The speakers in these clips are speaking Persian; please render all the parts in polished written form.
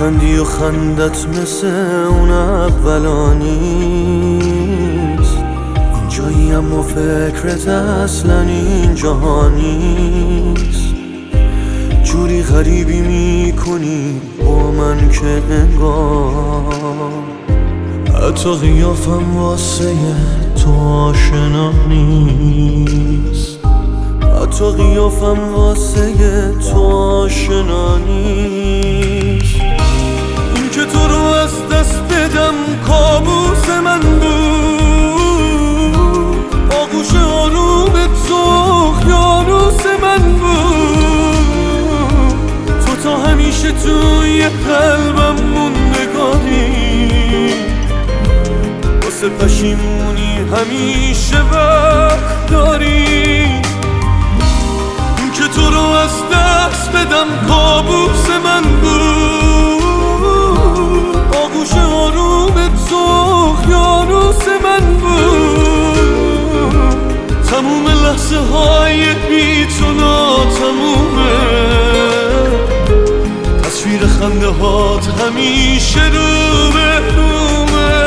میخندی و خندت مثل اون اولا نیست، اینجایی اما فکرت اصلا اینجا نیست. جوری غریبی میکنی با من که انگار حتی قیافم واسه تو آشنا نیست، حتی قیافم واسه تو آشنا نیست. این که تو رو از دست بدم کابوس من بود، آغوش آرومت سوخت یانوس من بود. تو تا همیشه توی قلبم موندگاری، واسه پشیمونی همیشه وقت داری. که تو رو از دست بدم کابوس من بود، آغوش آرومت سوخت یانوس من بود. تموم لحظه های بی تو ناتمومه، تصویر خنده هات همیشه رو به رومه.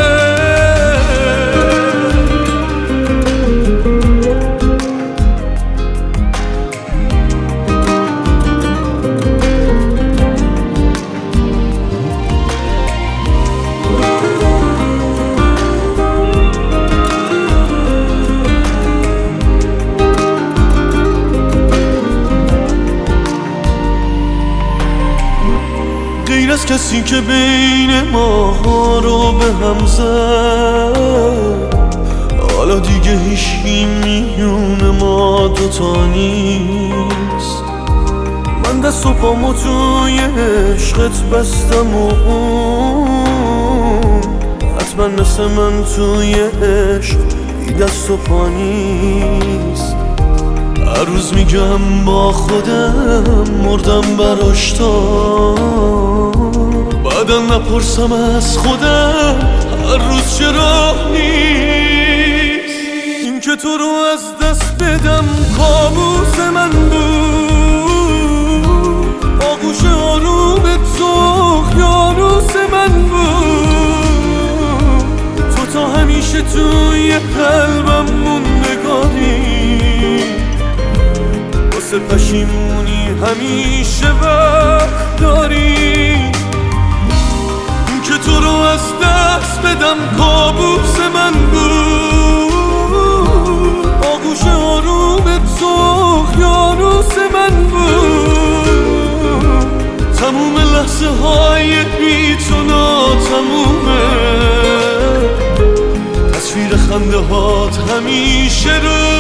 غیر از کسی که بین ما رو به هم زد، حالا دیگه هیچی میونه ما دوتا نیست. من دست و پامو توی عشقت بستم و اون حتما مثل من توی عشق بی دست و پا نیست. هر روز میگم با خودم مردم براش تا بعدا نپرسم از خودم هر روز چرا نیست. این که تو رو از دست بدم کابوس من بود، آغوش آرومت سوخت یانوس من بود. تو تا همیشه توی قلبم موندگاری، واسه پشیمونی همیشه وقت داری. که تو رو از دست بدم کابوس من بود، آغوش آرومت سوخت یانوس من بود. تموم لحظه های بی تو ناتمومه، تصویر خنده هات همیشه رو